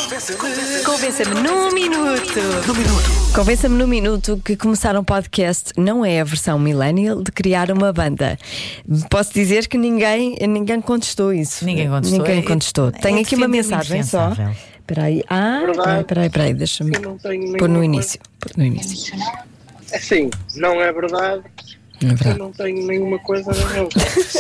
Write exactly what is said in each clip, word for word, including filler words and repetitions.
Convença-me num minuto. Num minuto. Convença-me num minuto que começar um podcast não é a versão millennial de criar uma banda. Posso dizer que ninguém, ninguém contestou isso. Ninguém contestou. Ninguém contestou. É, Tenho é aqui uma mensagem só. Espera aí. Ah, espera aí, espera aí, deixa-me pôr no início. Pôr no início. Assim, não é verdade. Não é verdade. Eu não tenho nenhuma coisa a ver.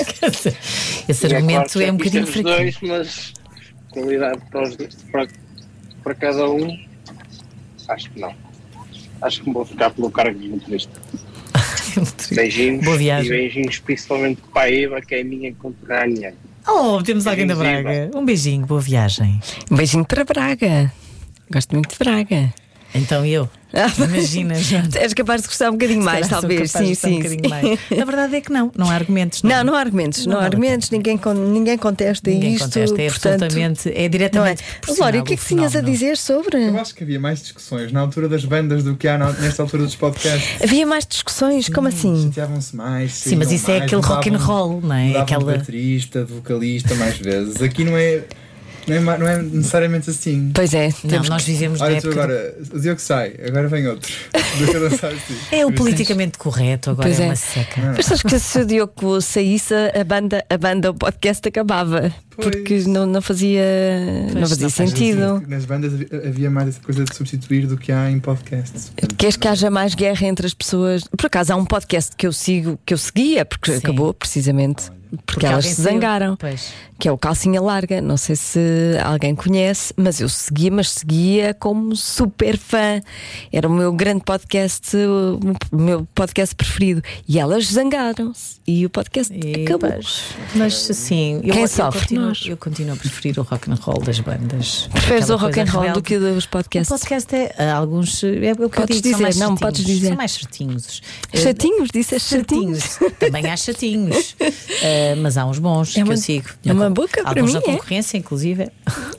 Esse É argumento claro, é um aqui bocadinho temos fraquinho. dois, mas qualidade para, os dois, para, para cada um, acho que não. Acho que me vou ficar pelo cargo de motorista. Beijinhos. Boa viagem. E beijinhos principalmente para a Eva, que é a minha conterrânea. Oh, temos alguém da Braga. Um beijinho, boa viagem. Um beijinho para Braga. Gosto muito de Braga. Então eu. Imagina, Joana. És capaz de gostar um bocadinho mais, Se calhar sou talvez. capaz de Sim, gostar sim. um bocadinho mais. A verdade é que não, não há argumentos. Não, não há argumentos, não, Não há há argumentos, ninguém, con- ninguém contesta Ninguém isto. contesta, é portanto, absolutamente, é não é? diretamente proporcional. Glória, o que é que ao tinhas a fenómeno. dizer sobre? Eu acho que havia mais discussões na altura das bandas do que há na- nesta altura dos podcasts. Havia mais discussões, como assim? Chateavam-se mais. Sim, mas saíam isso é mais, aquele rock and mudavam- roll, não é? mudavam Aquela... de baterista, de vocalista mais vezes. Aqui não é, não é, ma- não é necessariamente assim. Pois é, Não, temos nós que- vivemos na Olha, tu época. agora, o Diogo sai, agora vem outro. Do que eu não sabe assim. É o politicamente correto, agora Pois é é. uma seca. Não. Mas sabes que se o Diogo saísse, a banda, a banda, o podcast acabava. Pois. Porque não, não fazia, não fazia não faz sentido. Nas bandas havia- havia mais essa coisa de substituir do que há em podcasts. Queres que haja mais guerra entre as pessoas? Por acaso há um podcast que eu sigo, que eu seguia, porque Sim. acabou precisamente. Porque, Porque elas alguém se saiu. zangaram. Pois. Que é o Calcinha Larga. Não sei se alguém conhece, mas eu seguia, mas seguia como super fã. Era o meu grande podcast, o meu podcast preferido. E elas zangaram-se. E o podcast E, acabou. mas, mas assim, eu, Quem eu, sofre? continuo, Nós. eu continuo a preferir o rock and roll das bandas. Preferes Aquela o rock coisa and roll rebelde. do que o dos O podcasts? podcast é há alguns. É o que eu Podes digo, são dizer, mais não, chatinhos, podes dizer. São mais chatinhos. Chatinhos, disseste chatinhos. Chatinhos. Também há chatinhos. Eh, mas há uns bons É que uma- eu sigo. é uma boca para Alguns mim, da é? concorrência, inclusive.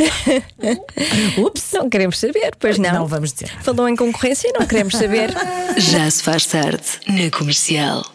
Ups. Não queremos saber, pois não. Não vamos dizer. Falou em concorrência e não queremos saber. Já se faz tarde na Comercial.